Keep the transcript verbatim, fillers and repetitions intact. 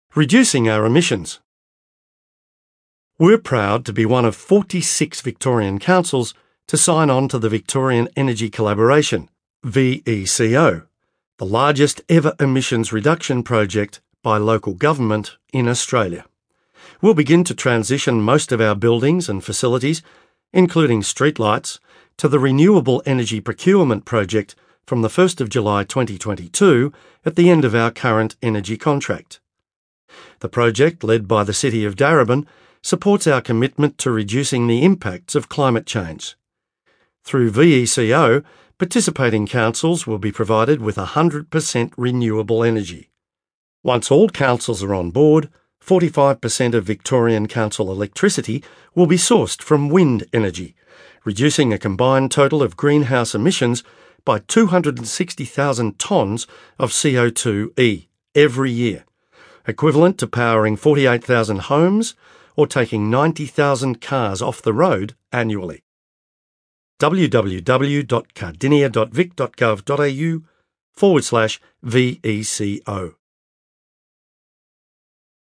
Reducing our emissions. We're proud to be one of forty-six Victorian councils to sign on to the Victorian Energy Collaboration, V E C O, the largest ever emissions reduction project by local government in Australia. We'll begin to transition most of our buildings and facilities, including streetlights, to the Renewable Energy Procurement Project from the first of July twenty twenty-two at the end of our current energy contract. The project, led by the City of Darebin, supports our commitment to reducing the impacts of climate change. Through V E C O, participating councils will be provided with one hundred percent renewable energy. Once all councils are on board, forty-five percent of Victorian council electricity will be sourced from wind energy, reducing a combined total of greenhouse emissions by two hundred sixty thousand tonnes of C O two E every year, equivalent to powering forty-eight thousand homes or taking ninety thousand cars off the road annually. w w w dot cardinia dot vic dot gov dot a u forward slash V E C O